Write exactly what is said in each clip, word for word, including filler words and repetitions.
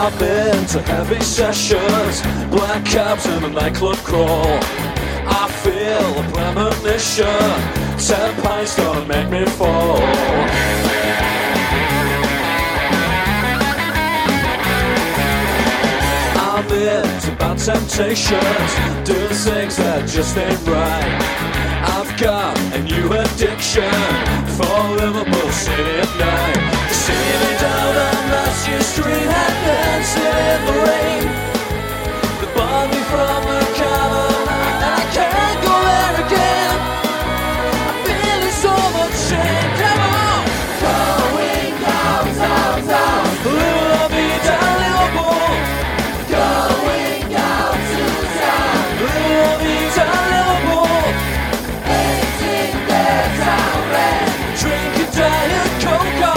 I'm into heavy sessions, black cabs and a nightclub crawl. I feel a premonition, ten pints gonna make me fall. I'm into bad temptations, doing things that just ain't right. I've got a new addiction for Liverpool City at night. See me down on Massey Street and dancing in the rain. They bought me from the cavern and I can't go there again. I'm feeling so much shame. Come on! Going down, down, down. Little love me down Liverpool. Going down to town. Little love me down Liverpool. eighteen days out there. Drink a Diet Coke.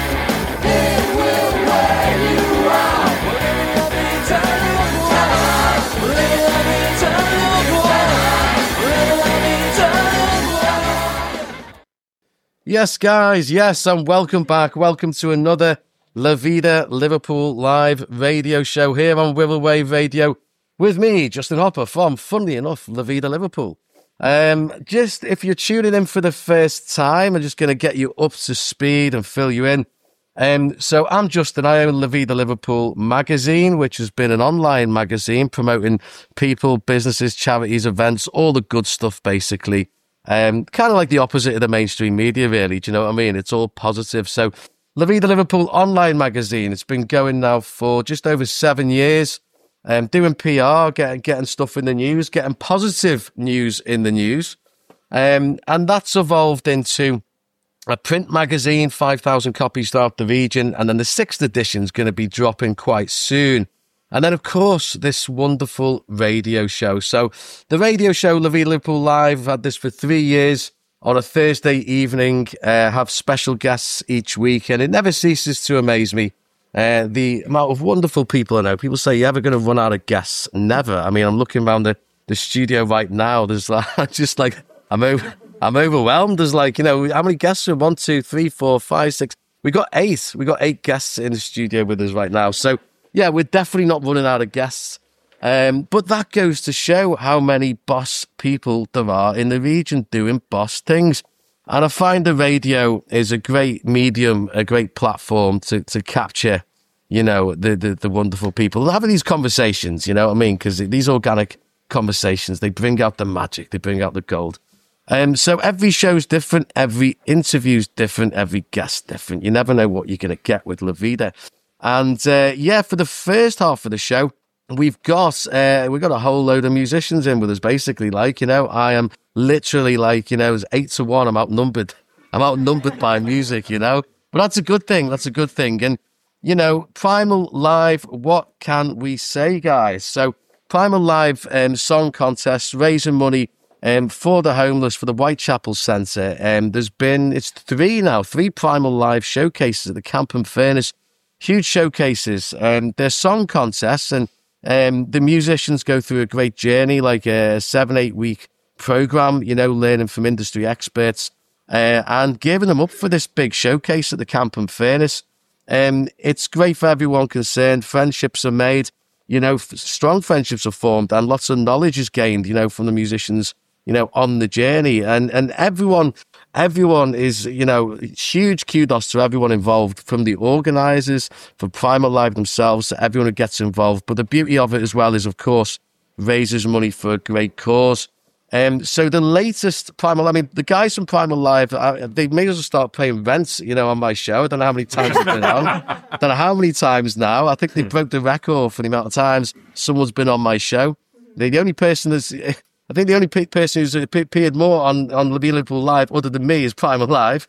Yes, guys, yes, and welcome back. Welcome to another La Vida Liverpool live radio show here on Wirral Wave Radio with me, Justin Hopper, from, funnily enough, La Vida Liverpool. Um, just, if you're tuning in for the first time, I'm just going to get you up to speed and fill you in. Um, so I'm Justin, I own La Vida Liverpool magazine, which has been an online magazine promoting people, businesses, charities, events, all the good stuff, basically. Um, kind of like the opposite of the mainstream media, really. Do you know what I mean? It's all positive. So, La Vida Liverpool online magazine. It's been going now for just over seven years. Um, doing P R, getting getting stuff in the news, getting positive news in the news, um, and that's evolved into a print magazine, five thousand copies throughout the region, and then the sixth edition is going to be dropping quite soon. And then, of course, this wonderful radio show. So the radio show, La Vida Liverpool Live, I've had this for three years on a Thursday evening, uh, have special guests each week, and it never ceases to amaze me. Uh, the amount of wonderful people I know. People say, you're ever going to run out of guests? Never. I mean, I'm looking around the, the studio right now. There's like, just like, I'm over, I'm overwhelmed. There's like, you know, how many guests are one, two, three, four, five, six? We got eight. We got eight guests in the studio with us right now. So, yeah, we're definitely not running out of guests. Um, but that goes to show how many boss people there are in the region doing boss things. And I find the radio is a great medium, a great platform to, to capture, you know, the, the, the wonderful people. Having these conversations, you know what I mean? Because these organic conversations, they bring out the magic, they bring out the gold. Um, so every show's different, every interview's different, every guest's different. You never know what you're going to get with La Vida. And uh, yeah, for the first half of the show, we've got uh, we've got a whole load of musicians in with us. Basically, like you know, I am literally like you know, it's eight to one. I'm outnumbered. I'm outnumbered by music, you know. But that's a good thing. That's a good thing. And you know, Primal Live. What can we say, guys? So Primal Live um, song contest, raising money um, for the homeless for the Whitechapel Centre. Um, there's been it's three now, three Primal Live showcases at the Camp and Furnace. Huge showcases, and um, they're song contests, and um, the musicians go through a great journey, like a seven, eight week program, you know, learning from industry experts, uh, and giving them up for this big showcase at the Camp and Furnace. Um, it's great for everyone concerned. Friendships are made, you know, f- strong friendships are formed, and lots of knowledge is gained, you know, from the musicians, you know, on the journey, and and everyone. Everyone is, you know, huge kudos to everyone involved, from the organisers, from Primal Live themselves, to everyone who gets involved. But the beauty of it as well is, of course, raises money for a great cause. Um, so the latest Primal, I mean, the guys from Primal Live, uh, they may as well start paying rent, you know, on my show. I don't know how many times they've been on. I don't know how many times now. I think they broke the record for the amount of times someone's been on my show. They're the only person that's... I think the only pe- person who's appeared more on, on La Vida Liverpool Live other than me is Primal Live.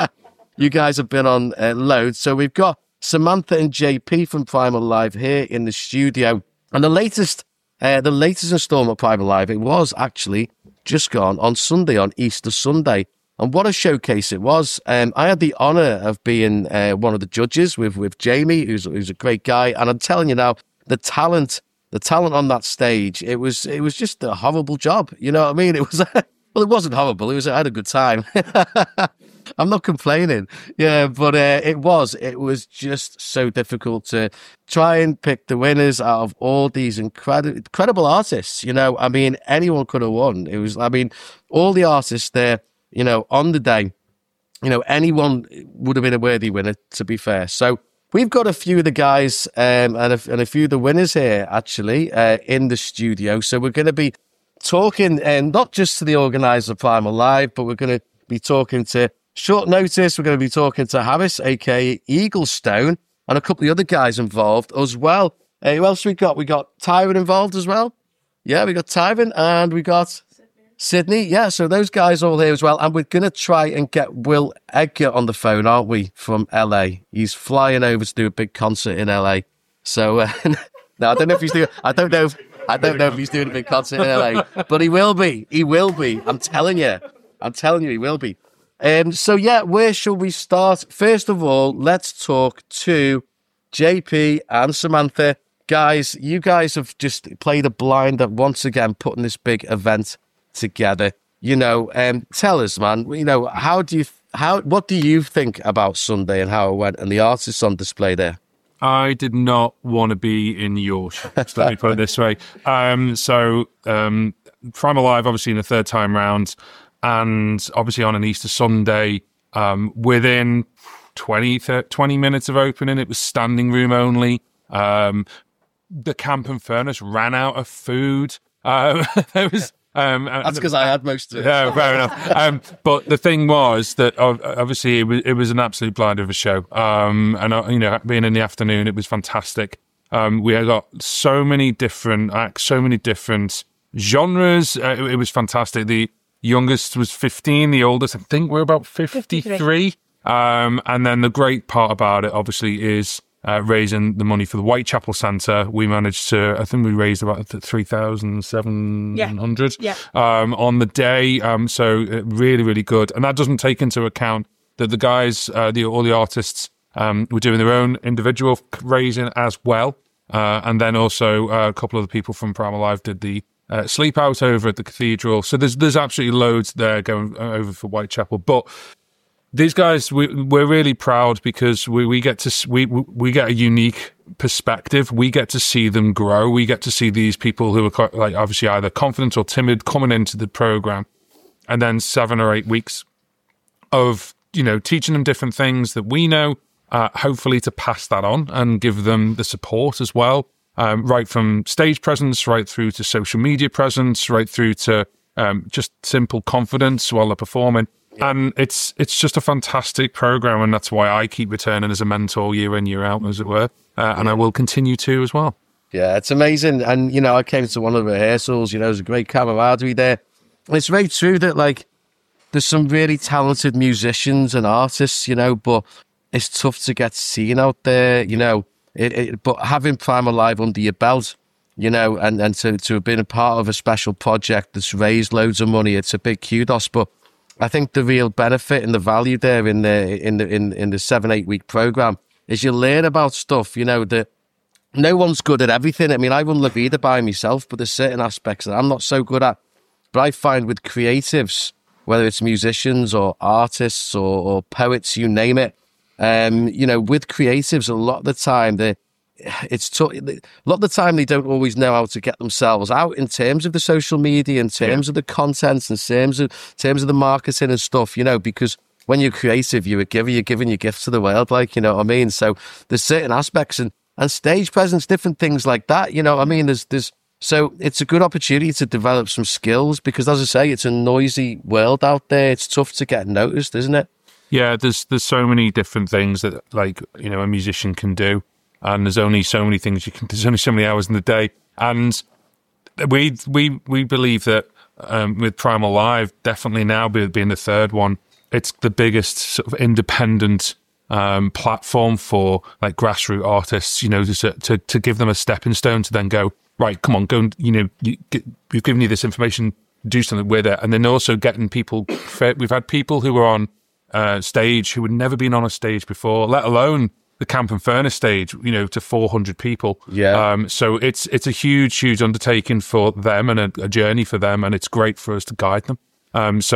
You guys have been on uh, loads. So we've got Samantha and J P from Primal Live here in the studio. And the latest uh, the latest installment of Primal Live, it was actually just gone on Sunday, on Easter Sunday. And what a showcase it was. Um, I had the honour of being uh, one of the judges with, with Jamie, who's, who's a great guy. And I'm telling you now, the talent... The talent on that stage, it was it was just a horrible job. You know what I mean? It was well, it wasn't horrible. It was I had a good time. I'm not complaining. Yeah, but uh, it was, it was just so difficult to try and pick the winners out of all these incredible, incredible artists. You know, I mean, anyone could have won. It was, I mean, all the artists there, you know, on the day, you know, anyone would have been a worthy winner, to be fair. So we've got a few of the guys um, and, a, and a few of the winners here, actually, uh, in the studio. So we're going to be talking, um, not just to the organizer of Primal Live, but we're going to be talking to Short Notice. We're going to be talking to Harris, aka Eaglestone, and a couple of other guys involved as well. Uh, who else we got? We got Tyron involved as well. Yeah, we got Tyron, and we got Sydney. Yeah, so those guys are all here as well. And we're going to try and get Will Edgar on the phone, aren't we, from L A? He's flying over to do a big concert in L A. So, uh, no, I don't know if he's doing, I don't know if, I don't know if he's doing a big concert in L A, but he will be. He will be. I'm telling you. I'm telling you, he will be. Um, so, yeah, where shall we start? First of all, let's talk to J P and Samantha. Guys, you guys have just played a blinder once again, putting this big event together. You know, um, tell us, man, you know, how do you, how, what do you think about Sunday and how it went and the artists on display there? I did not want to be in your shoes, let me put it this way. Um, so, um, Primal Live, obviously in the third time round, and obviously on an Easter Sunday, um, within twenty, thirty, twenty minutes of opening, it was standing room only. Um, the Camp and Furnace ran out of food. Uh, there was... Um, That's because I had most of it. Yeah, fair enough. Um, but the thing was that obviously it was, it was an absolute blinder of a show. Um, and, uh, you know, being in the afternoon, it was fantastic. Um, we had got so many different acts, so many different genres. Uh, it, it was fantastic. The youngest was fifteen, the oldest, I think, we're about fifty-three. fifty-three. Um, and then the great part about it, obviously, is Uh, raising the money for the Whitechapel Centre. We managed to, I think we raised about three thousand seven hundred yeah. um, on the day. Um, so uh, really, really good. And that doesn't take into account that the guys, uh, the all the artists um, were doing their own individual raising as well. Uh, and then also uh, a couple of the people from Primal Live did the uh, sleep out over at the cathedral. So there's there's absolutely loads there going over for Whitechapel. But these guys, we, we're really proud because we, we get to we we get a unique perspective. We get to see them grow. We get to see these people who are like obviously either confident or timid coming into the program, and then seven or eight weeks of you know teaching them different things that we know. Uh, hopefully to pass that on and give them the support as well, um, right from stage presence, right through to social media presence, right through to um, just simple confidence while they're performing. And it's it's just a fantastic program, and that's why I keep returning as a mentor year in, year out, as it were. Uh, and I will continue to as well. Yeah, it's amazing. And, you know, I came to one of the rehearsals, you know, there's a great camaraderie there. And it's very true that, like, there's some really talented musicians and artists, you know, but it's tough to get seen out there, you know. It, it, but having Primal Live under your belt, you know, and, and to, to have been a part of a special project that's raised loads of money, it's a big kudos. But I think the real benefit and the value there in the in the in, in the seven eight week program is you learn about stuff. You know that no one's good at everything. I mean, I run La Vida by myself, but there's certain aspects that I'm not so good at. But I find with creatives, whether it's musicians or artists or, or poets, you name it, um, you know, with creatives, a lot of the time they it's t- a lot of the time they don't always know how to get themselves out in terms of the social media, in terms yeah. of the content, in terms of in terms of the marketing and stuff, you know, because when you're creative, you're a giver, you're giving your gifts to the world, like, you know what I mean? So there's certain aspects and, and stage presence, different things like that, you know what I mean? There's, there's, so it's a good opportunity to develop some skills because, as I say, it's a noisy world out there. It's tough to get noticed, isn't it? Yeah, there's there's so many different things that, like, you know, a musician can do. And there's only so many things you can, there's only so many hours in the day. And we we we believe that um, with Primal Live, definitely now being the third one, it's the biggest sort of independent um, platform for like grassroots artists, you know, to, to to give them a stepping stone to then go, right, come on, go and, you know, you, get, we've given you this information, do something with it. And then also getting people, we've had people who were on uh, stage who had never been on a stage before, let alone the Camp and Furnace stage, you know, to four hundred people. Yeah. Um, so it's it's a huge, huge undertaking for them and a, a journey for them, and it's great for us to guide them. Um, so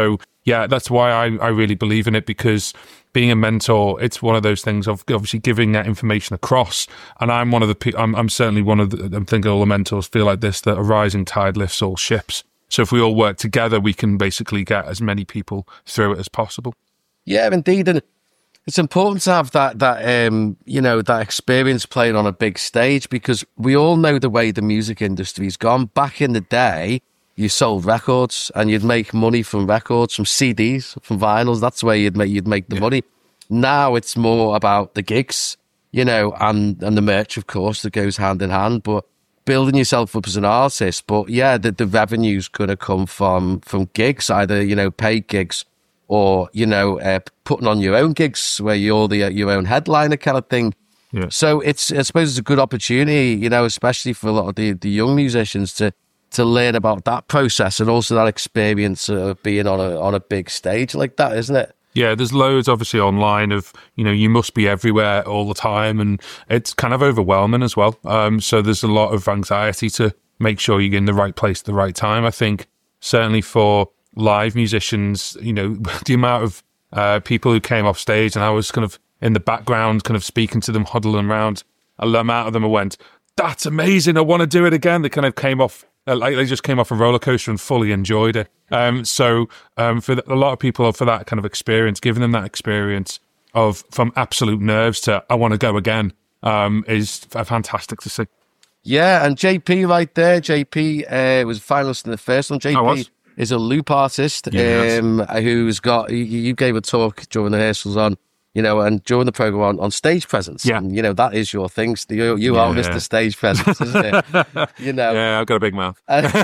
yeah, that's why I, I really believe in it, because being a mentor, it's one of those things of obviously giving that information across. And I'm one of the, pe- I'm, I'm certainly one of the, I'm thinking all the mentors feel like this, that a rising tide lifts all ships. So if we all work together, we can basically get as many people through it as possible. Yeah, indeed. And it's important to have that, that um, you know, that experience playing on a big stage, because we all know the way the music industry's gone. Back in the day, you sold records and you'd make money from records, from C Ds, from vinyls. That's where you'd make, you'd make the yeah. money. Now it's more about the gigs, you know, and, and the merch, of course, that goes hand in hand, but building yourself up as an artist. But yeah, the, the revenue's going to come from, from gigs, either, you know, paid gigs or, you know, uh, putting on your own gigs where you're the, your own headliner kind of thing. Yeah. So it's, I suppose it's a good opportunity, you know, especially for a lot of the, the young musicians to, to learn about that process and also that experience of being on a on a big stage like that, isn't it? Yeah, there's loads obviously online of, you know, you must be everywhere all the time, and it's kind of overwhelming as well. Um, so there's a lot of anxiety to make sure you're in the right place at the right time. I think certainly for live musicians, you know, the amount of uh, people who came off stage and I was kind of in the background kind of speaking to them, huddling around, a amount of them I went, that's amazing, I want to do it again. They kind of came off Uh, like they just came off a roller coaster and fully enjoyed it. Um, so um, for the, a lot of people, for that kind of experience, giving them that experience of from absolute nerves to I want to go again um, is f- fantastic to see. Yeah, and J P right there. J P uh, was a finalist in the first one. J P is a loop artist yes. um, who's got. You, you gave a talk during the rehearsals on. You know, and during the program on, on stage presence, yeah. and, you know, that is your thing. You, you yeah, are Mister Yeah. Stage Presence, isn't it? You know, yeah, I've got a big mouth.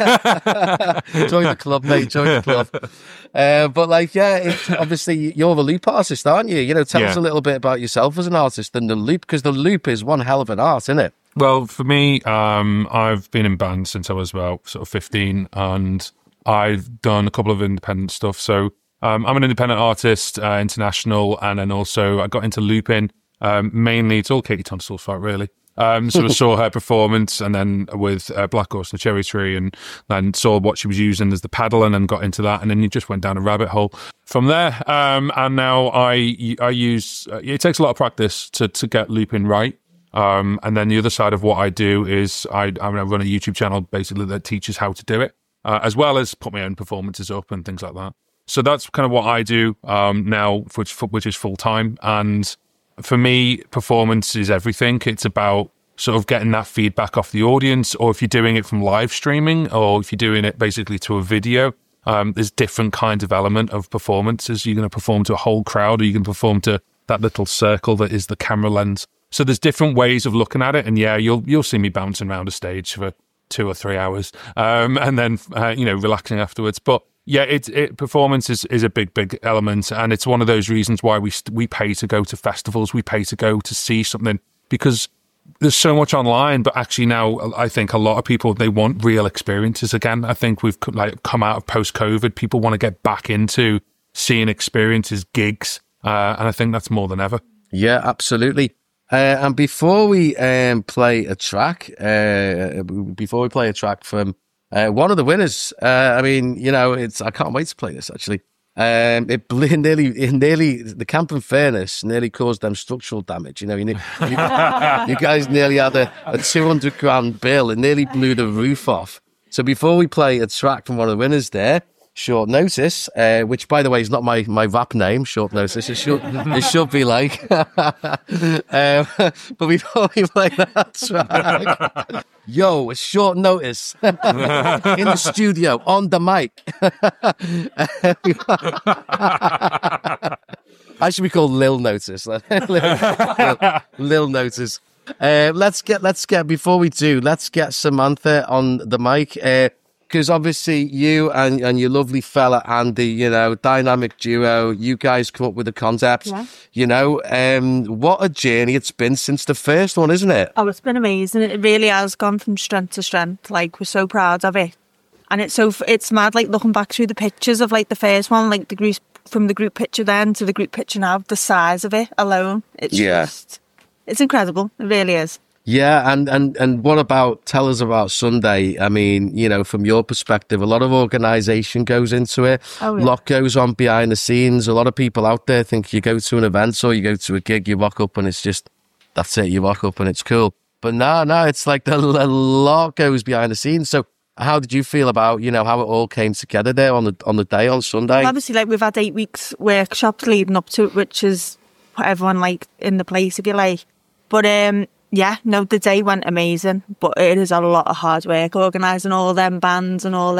Join the club, mate. Join the club. Uh, but like, yeah, it's, obviously you're a loop artist, aren't you? You know, tell yeah. us a little bit about yourself as an artist and the loop, because the loop is one hell of an art, isn't it? Well, for me, um, I've been in bands since I was about sort of fifteen, and I've done a couple of independent stuff. So. Um, I'm an independent artist, uh, international, and then also I got into looping. Um, mainly, it's all Katie Tunstall's fault, really. Um, so I saw her performance, and then with uh, Black Horse and the Cherry Tree, and then saw what she was using as the paddle, and then got into that, and then you just went down a rabbit hole from there. Um, and now I I use uh, it takes a lot of practice to to get looping right. Um, and then the other side of what I do is I I run a YouTube channel basically that teaches how to do it, uh, as well as put my own performances up and things like that. So that's kind of what I do um, now, which which is full time. And for me, performance is everything. It's about sort of getting that feedback off the audience, or if you're doing it from live streaming, or if you're doing it basically to a video, um, there's different kinds of element of performances. You're going to perform to a whole crowd, or you can perform to that little circle that is the camera lens. So there's different ways of looking at it. And yeah, you'll you'll see me bouncing around a stage for two or three hours, um, and then uh, you know relaxing afterwards. But yeah, it, it performance is, is a big, big element, and it's one of those reasons why we we pay to go to festivals, we pay to go to see something, because there's so much online. But actually now, I think a lot of people, they want real experiences again. I think we've like come out of post-COVID. People want to get back into seeing experiences, gigs, uh, and I think that's more than ever. Yeah, absolutely. Uh, and before we um, play a track, uh, before we play a track from Uh, one of the winners, uh, I mean, you know, it's, I can't wait to play this actually. Um, it nearly, it nearly, the Camp and Fairness nearly caused them structural damage. You know, you, you, you guys nearly had a, a two hundred grand bill. It nearly blew the roof off. So before we play a track from one of the winners there, Short Notice, uh, which by the way is not my, my rap name, Short Notice. It should, it should be like, um, but before we play that track, yo, it's Short Notice in the studio on the mic. I should be called Lil Notice. Lil, Lil, Lil Notice. Uh, let's get, let's get, before we do, let's get Samantha on the mic. Uh, Because obviously you and, and your lovely fella, Andy, you know, dynamic duo, you guys come up with the concept, yeah. you know, um, what a journey it's been since the first one, isn't it? Oh, it's been amazing. It really has gone from strength to strength. Like, we're so proud of it. And it's so, it's mad, like, looking back through the pictures of, like, the first one, like, the group, from the group picture then to the group picture now, the size of it alone, it's yeah. just, it's incredible. It really is. Yeah, and, and, and what about, tell us about Sunday? I mean, you know, from your perspective, a lot of organisation goes into it. Oh, yeah. A lot goes on behind the scenes. A lot of people out there think you go to an event or you go to a gig, you rock up and it's just, that's it, you rock up and it's cool. But no, no, it's like a, a lot goes behind the scenes. So how did you feel about, you know, how it all came together there on the on the day on Sunday? Well, obviously, like, we've had eight weeks workshops leading up to it, which is put everyone, like, in the place, if you like. But, um... yeah, no, the day went amazing, but it is a lot of hard work organising all them bands and all